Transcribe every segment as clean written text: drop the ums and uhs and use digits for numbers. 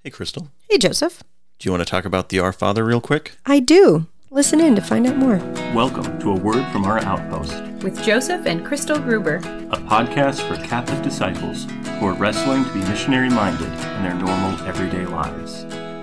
Hey, Crystal. Hey, Joseph. Do you want to talk about the Our Father real quick? I do. Listen in to find out more. Welcome to A Word from Our Outpost, with Joseph and Crystal Gruber, a podcast for Catholic disciples who are wrestling to be missionary-minded in their normal, everyday lives.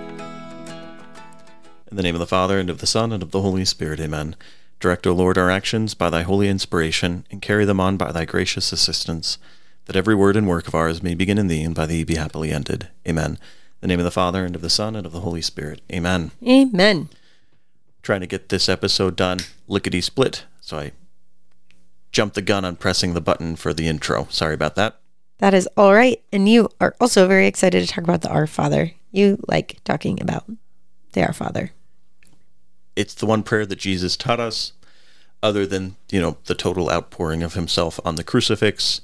In the name of the Father, and of the Son, and of the Holy Spirit, amen. Direct, O Lord, our actions by thy holy inspiration, and carry them on by thy gracious assistance, that every word and work of ours may begin in thee, and by thee be happily ended. Amen. In the name of the Father, and of the Son, and of the Holy Spirit, amen. Amen. Trying to get this episode done lickety-split, so I jumped the gun on pressing the button for the intro. Sorry about that. That is all right. And you are also very excited to talk about the Our Father. You like talking about the Our Father. It's the one prayer that Jesus taught us, other than, the total outpouring of himself on the crucifix,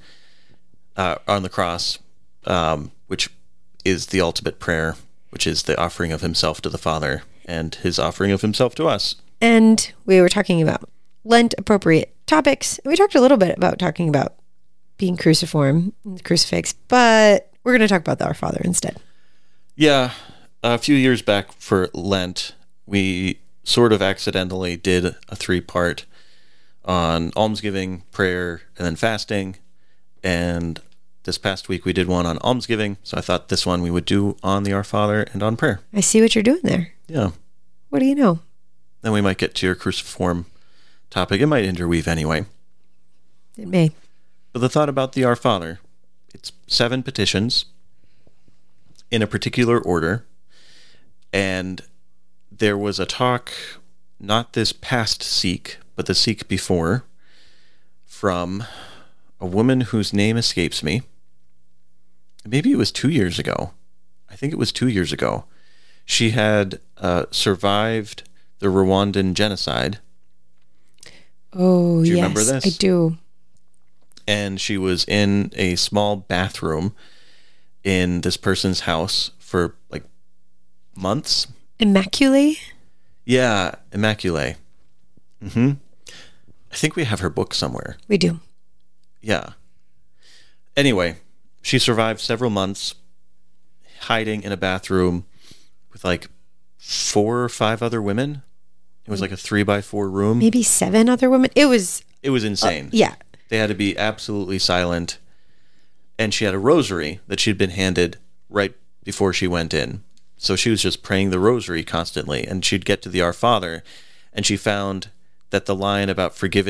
on the cross, which is the ultimate prayer, which is the offering of himself to the Father and his offering of himself to us. And we were talking about Lent appropriate topics. We talked a little bit about talking about being cruciform, the crucifix, but we're going to talk about the Our Father instead. Yeah, a few years back for Lent, we sort of accidentally did a 3-part on almsgiving, prayer, and then fasting. And this past week we did one on almsgiving, so I thought this one we would do on the Our Father and on prayer. I see what you're doing there. Yeah. What do you know? Then we might get to your cruciform topic. It might interweave anyway. It may. But the thought about the Our Father, it's 7 petitions in a particular order, and there was a talk, not this past Sikh, but the Sikh before, from a woman whose name escapes me. Maybe it was 2 years ago. I think it was 2 years ago. She had survived the Rwandan genocide. Oh, do you yes, remember this? I do. And she was in a small bathroom in this person's house for like months. Immaculée? Yeah, Immaculée. I think we have her book somewhere. We do. Yeah. Anyway, she survived several months hiding in a bathroom with like 4 or 5 other women. It was like a 3x4 room. Maybe 7 other women. It was insane. Yeah. They had to be absolutely silent. And she had a rosary that she'd been handed right before she went in. So she was just praying the rosary constantly. And she'd get to the Our Father, and she found that the line about forgive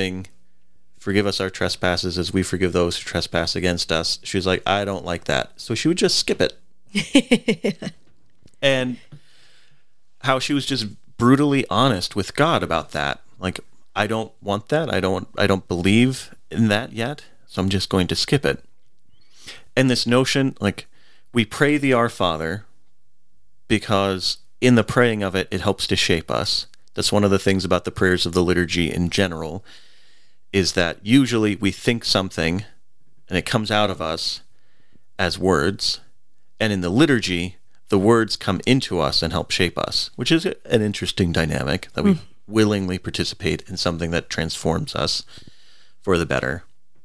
us our trespasses as we forgive those who trespass against us, she was like, I don't like that. So she would just skip it. And how she was just brutally honest with God about that. Like, I don't want that. I don't believe in that yet. So I'm just going to skip it. And this notion, like, we pray the Our Father because in the praying of it, it helps to shape us. That's one of the things about the prayers of the liturgy in general, is that usually we think something and it comes out of us as words. And in the liturgy, the words come into us and help shape us, which is an interesting dynamic, that we willingly participate in something that transforms us for the better.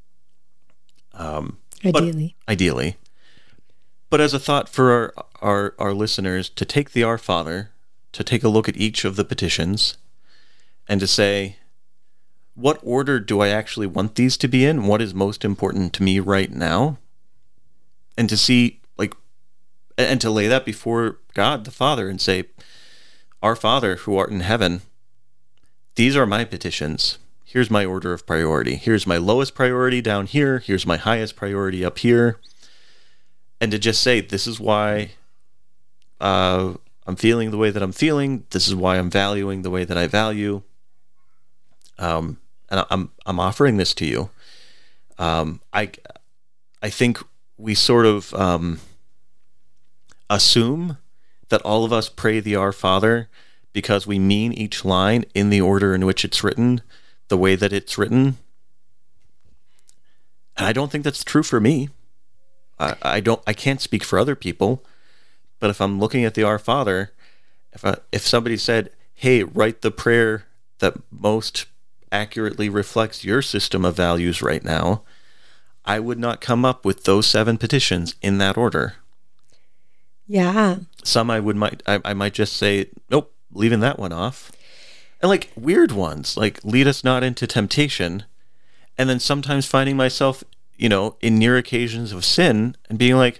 Ideally. But as a thought for our listeners, to take the Our Father, to take a look at each of the petitions, and to say, what order do I actually want these to be in? What is most important to me right now? And to see, and to lay that before God the Father and say, Our Father who art in heaven, these are my petitions. Here's my order of priority. Here's my lowest priority down here. Here's my highest priority up here. And to just say, this is why I'm feeling the way that I'm feeling. This is why I'm valuing the way that I value. And I'm offering this to you. I think we sort of assume that all of us pray the Our Father because we mean each line in the order in which it's written, the way that it's written. And I don't think that's true for me. I can't speak for other people, but if I'm looking at the Our Father, if somebody said, hey, write the prayer that most accurately reflects your system of values right now, I would not come up with those 7 petitions in that order. Yeah. Some I might just say, nope, leaving that one off. And like weird ones, like lead us not into temptation. And then sometimes finding myself, in near occasions of sin and being like,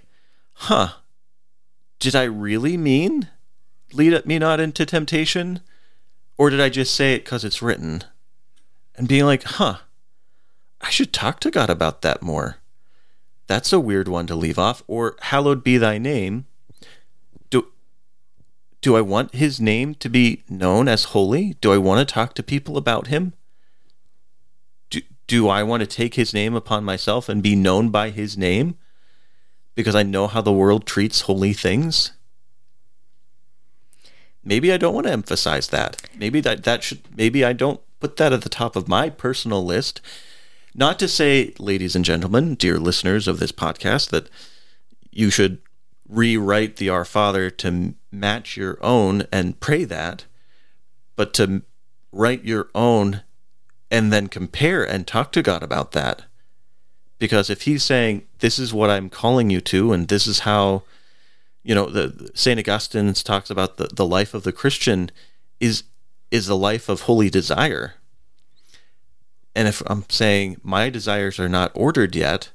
did I really mean lead me not into temptation? Or did I just say it because it's written? And being like, I should talk to God about that more. That's a weird one to leave off. Or hallowed be thy name. Do I want his name to be known as holy? Do I want to talk to people about him? Do I want to take his name upon myself and be known by his name? Because I know how the world treats holy things? Maybe I don't want to emphasize that. Maybe maybe I don't put that at the top of my personal list. Not to say, ladies and gentlemen, dear listeners of this podcast, that you should rewrite the Our Father to match your own and pray that, but to write your own and then compare and talk to God about that. Because if he's saying, this is what I'm calling you to, and this is how, the St. Augustine talks about the life of the Christian is the life of holy desire. And if I'm saying my desires are not ordered yet,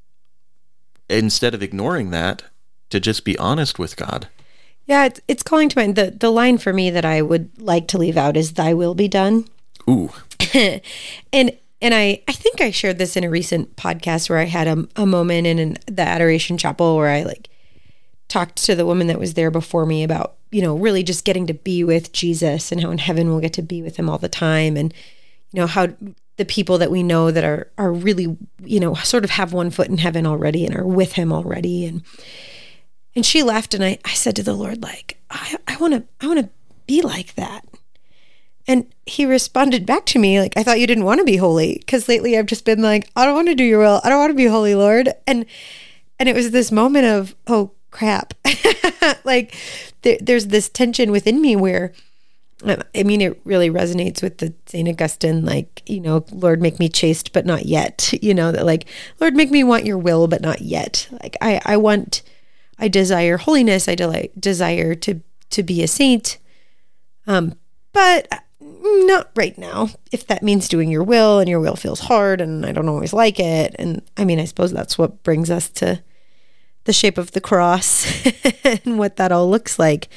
instead of ignoring that, to just be honest with God. Yeah, it's calling to mind. The line for me that I would like to leave out is thy will be done. Ooh. and I think I shared this in a recent podcast where I had a moment in the Adoration Chapel where I talked to the woman that was there before me about, really just getting to be with Jesus and how in heaven we'll get to be with him all the time. And, how the people that we know that are really, sort of have one foot in heaven already and are with him already. And she left, and I said to the Lord, I want to be like that. And he responded back to me, I thought you didn't want to be holy, because lately I've just been I don't want to do your will. I don't want to be holy, Lord. And it was this moment of, oh, crap. There's this tension within me where, it really resonates with the St. Augustine, Lord, make me chaste, but not yet. That Lord, make me want your will, but not yet. I desire holiness. I desire to be a saint. But not right now. If that means doing your will and your will feels hard and I don't always like it. And I suppose that's what brings us to the shape of the cross and what that all looks like.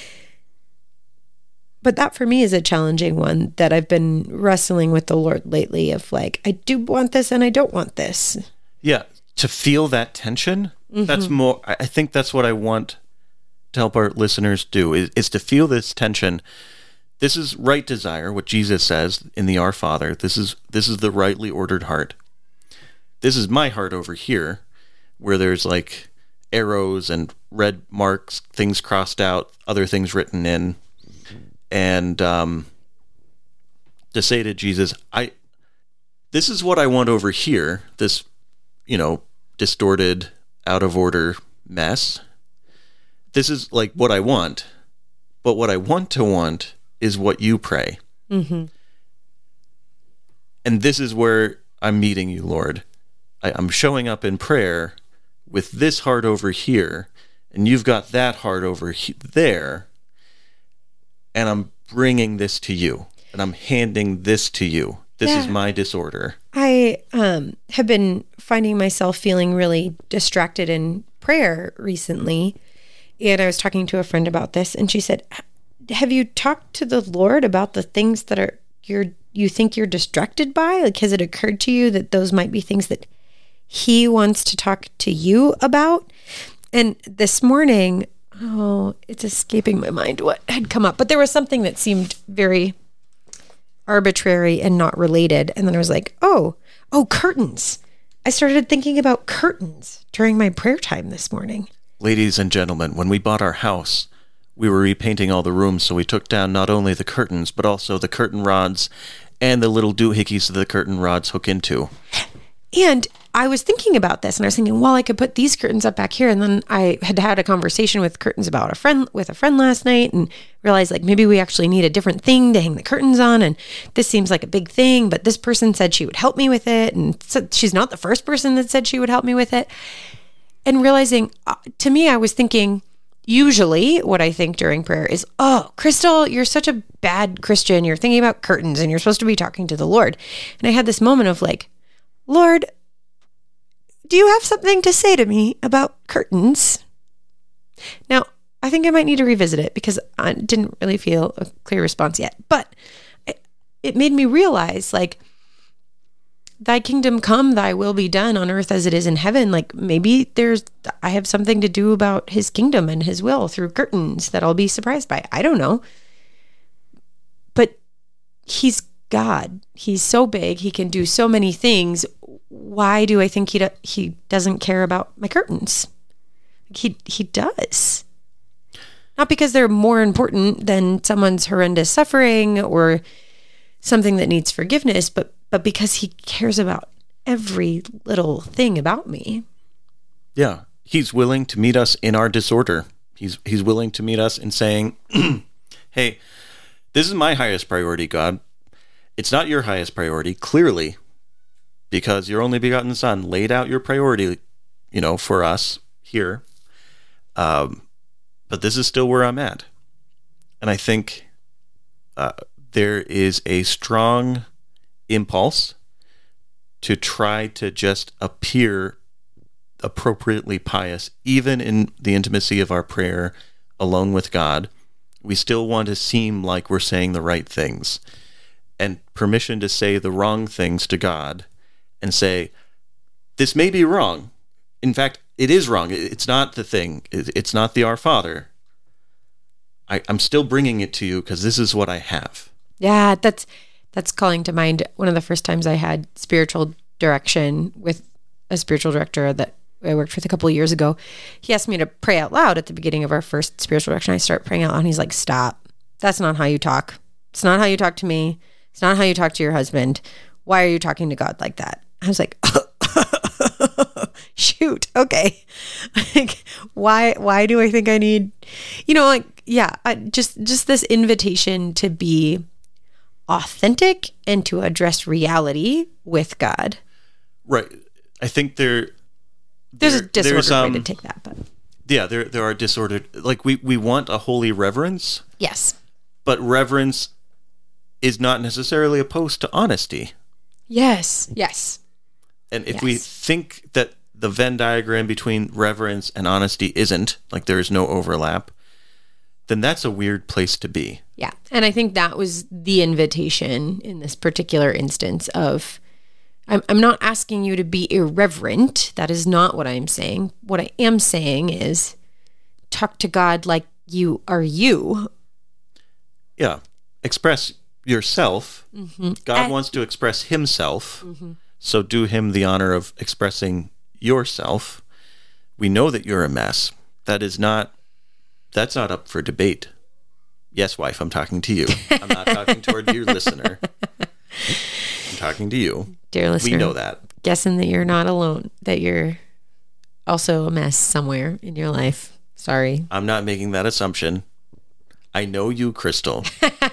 But that for me is a challenging one that I've been wrestling with the Lord lately of I do want this and I don't want this. Yeah. To feel that tension, that's more, I think that's what I want to help our listeners do is to feel this tension. This is right desire, what Jesus says in the Our Father. This is the rightly ordered heart. This is my heart over here, where there's arrows and red marks, things crossed out, other things written in. And to say to Jesus, this is what I want over here, this, distorted, out of order mess. This is what I want, but what I want to want is what you pray. Mm-hmm. And this is where I'm meeting you, Lord. I'm showing up in prayer with this heart over here, and you've got that heart over there, and I'm bringing this to you, and I'm handing this to you. This is my disorder. I have been finding myself feeling really distracted in prayer recently, and I was talking to a friend about this, and she said, have you talked to the Lord about the things that you think you're distracted by? Has it occurred to you that those might be things that he wants to talk to you about? And this morning, it's escaping my mind what had come up, but there was something that seemed very arbitrary and not related. And then I was like, oh, curtains. I started thinking about curtains during my prayer time this morning. Ladies and gentlemen, when we bought our house, we were repainting all the rooms, so we took down not only the curtains, but also the curtain rods and the little doohickeys that the curtain rods hook into. And I was thinking about this, and I was thinking, well, I could put these curtains up back here. And then I had a conversation with curtains about a friend last night, and realized maybe we actually need a different thing to hang the curtains on. And this seems like a big thing, but this person said she would help me with it, and so she's not the first person that said she would help me with it. And realizing, to me, I was thinking, usually what I think during prayer is, oh, Crystal, you're such a bad Christian. You're thinking about curtains and you're supposed to be talking to the Lord. And I had this moment of like, Lord, do you have something to say to me about curtains? Now, I think I might need to revisit it because I didn't really feel a clear response yet. But it made me realize, like, thy kingdom come, thy will be done on earth as it is in heaven. Like, maybe I have something to do about his kingdom and his will through curtains that I'll be surprised by. I don't know. But he's God. He's so big. He can do so many things. Why do I think he doesn't care about my curtains? He does. Not because they're more important than someone's horrendous suffering or something that needs forgiveness, but because he cares about every little thing about me. Yeah. He's willing to meet us in our disorder. He's willing to meet us in saying, hey, this is my highest priority, God. It's not your highest priority, clearly, because your only begotten Son laid out your priority, for us here. But this is still where I'm at. And I think there is a strong impulse to try to just appear appropriately pious, even in the intimacy of our prayer alone with God. We still want to seem like we're saying the right things, and permission to say the wrong things to God and say, this may be wrong. In fact, it is wrong. It's not the thing. It's not the Our Father. I'm still bringing it to you because this is what I have. Yeah, that's calling to mind one of the first times I had spiritual direction with a spiritual director that I worked with a couple of years ago. He asked me to pray out loud at the beginning of our first spiritual direction. I start praying out loud and he's like, stop. That's not how you talk. It's not how you talk to me. It's not how you talk to your husband. Why are you talking to God like that? I was like, shoot. Okay. Like, why do I think I need, just this invitation to be authentic and to address reality with God. Right. I think there's a disordered way to take that, but yeah, there are disordered, like we want a holy reverence. Yes. But reverence is not necessarily opposed to honesty. Yes. Yes. And if we think that the Venn diagram between reverence and honesty isn't, like there is no overlap, then that's a weird place to be. Yeah. And I think that was the invitation in this particular instance of, I'm not asking you to be irreverent. That is not what I'm saying. What I am saying is talk to God like you are you. Yeah. Express yourself. Mm-hmm. God wants to express himself. Mm-hmm. So do him the honor of expressing yourself. We know that you're a mess. That's not up for debate. Yes, wife, I'm talking to you. I'm not talking to our dear listener. I'm talking to you. Dear listener. We know that. Guessing that you're not alone, that you're also a mess somewhere in your life. Sorry. I'm not making that assumption. I know you, Crystal.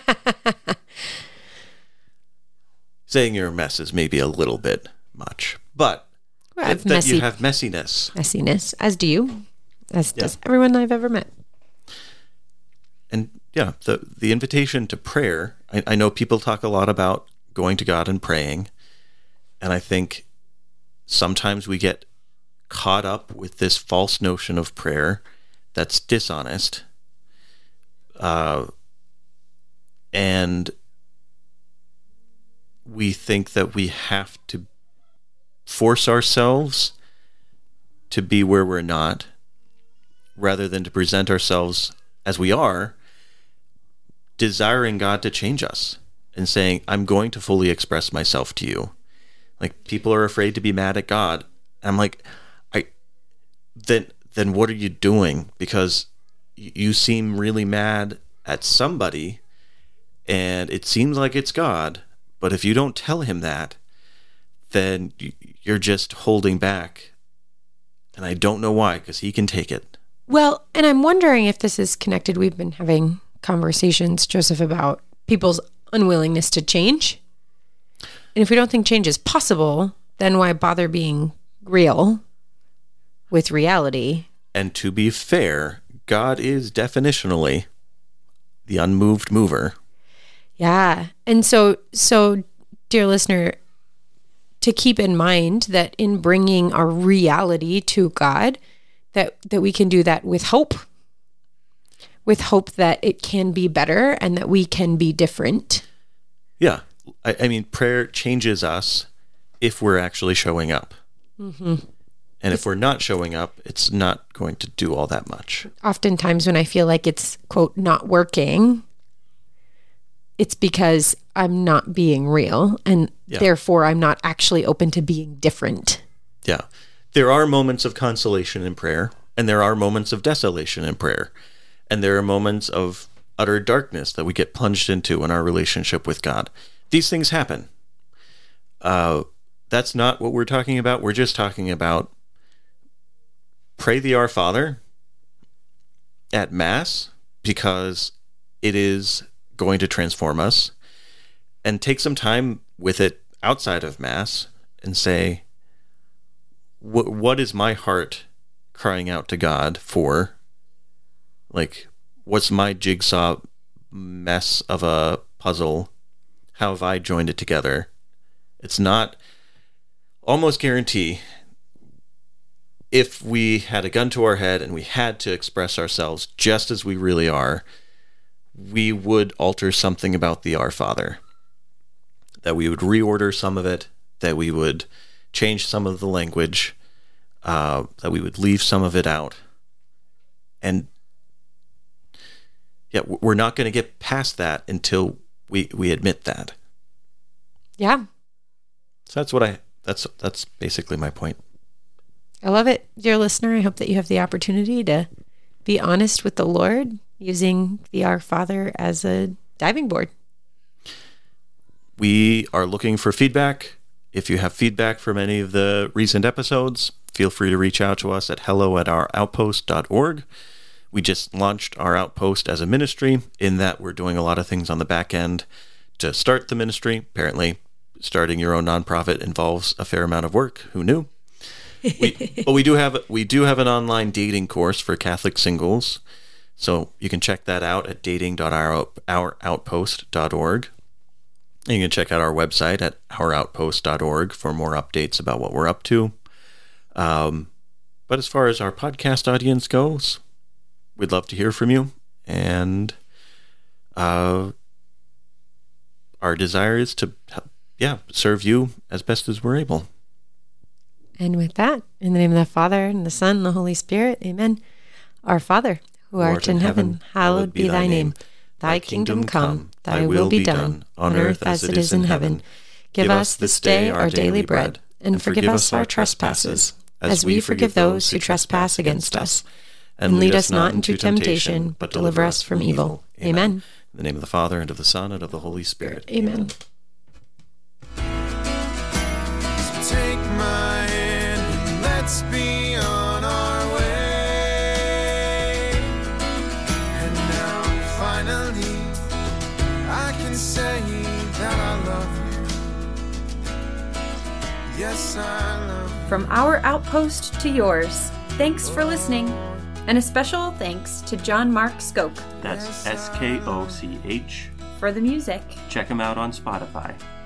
Saying you're a mess is maybe a little bit much, but that you have messiness. Messiness, as do you. As does everyone I've ever met. And yeah, the invitation to prayer, I know people talk a lot about going to God and praying, and I think sometimes we get caught up with this false notion of prayer that's dishonest, and we think that we have to force ourselves to be where we're not, rather than to present ourselves as we are, desiring God to change us and saying, I'm going to fully express myself to you. Like, people are afraid to be mad at God. And I'm like, then what are you doing? Because you seem really mad at somebody and it seems like it's God. But if you don't tell him that, then you're just holding back. And I don't know why, because he can take it. Well, and I'm wondering if this is connected. We've been having conversations, Joseph, about people's unwillingness to change. And if we don't think change is possible, then why bother being real with reality? And to be fair, God is definitionally the unmoved mover. Yeah. And so, dear listener, to keep in mind that in bringing our reality to God, that we can do that with hope that it can be better and that we can be different. Yeah. I mean, prayer changes us if we're actually showing up. Mm-hmm. And if we're not showing up, it's not going to do all that much. Oftentimes when I feel like it's, quote, not working, it's because I'm not being real, and therefore I'm not actually open to being different. Yeah. There are moments of consolation in prayer, and there are moments of desolation in prayer, and there are moments of utter darkness that we get plunged into in our relationship with God. These things happen. That's not what we're talking about. We're just talking about pray the Our Father at Mass because it is going to transform us, and take some time with it outside of Mass and say, what is my heart crying out to God for? Like, what's my jigsaw mess of a puzzle? How have I joined it together? It's not, almost guarantee, if we had a gun to our head and we had to express ourselves just as we really are, we would alter something about the Our Father. That we would reorder some of it, that we would change some of the language, that we would leave some of it out. And yeah, we're not going to get past that until we admit that. Yeah. So that's basically my point. I love it. Dear listener, I hope that you have the opportunity to be honest with the Lord using the Our Father as a diving board. We are looking for feedback. If you have feedback from any of the recent episodes, feel free to reach out to us at hello@ouroutpost.org. We just launched Our Outpost as a ministry, in that we're doing a lot of things on the back end to start the ministry. Apparently, starting your own nonprofit involves a fair amount of work. Who knew? But we do have an online dating course for Catholic singles. So you can check that out at dating.ouroutpost.org. And you can check out our website at ouroutpost.org for more updates about what we're up to. But as far as our podcast audience goes, we'd love to hear from you. And our desire is to serve you as best as we're able. And with that, in the name of the Father, and the Son, and the Holy Spirit, amen. Our Father, who art in heaven, hallowed be thy name. Thy kingdom come, thy will be done, on earth as it is in heaven. Give us this day our daily bread, and forgive us our trespasses, as we forgive those who trespass against us. And lead us not into temptation, but deliver us from evil. Amen. In the name of the Father, and of the Son, and of the Holy Spirit. Amen. Take my hand and let's be on our way. And now finally I can say that I love you. Yes, I love you. From our outpost to yours, thanks for listening. And a special thanks to John Mark Skoch. That's Skoch. For the music. Check him out on Spotify.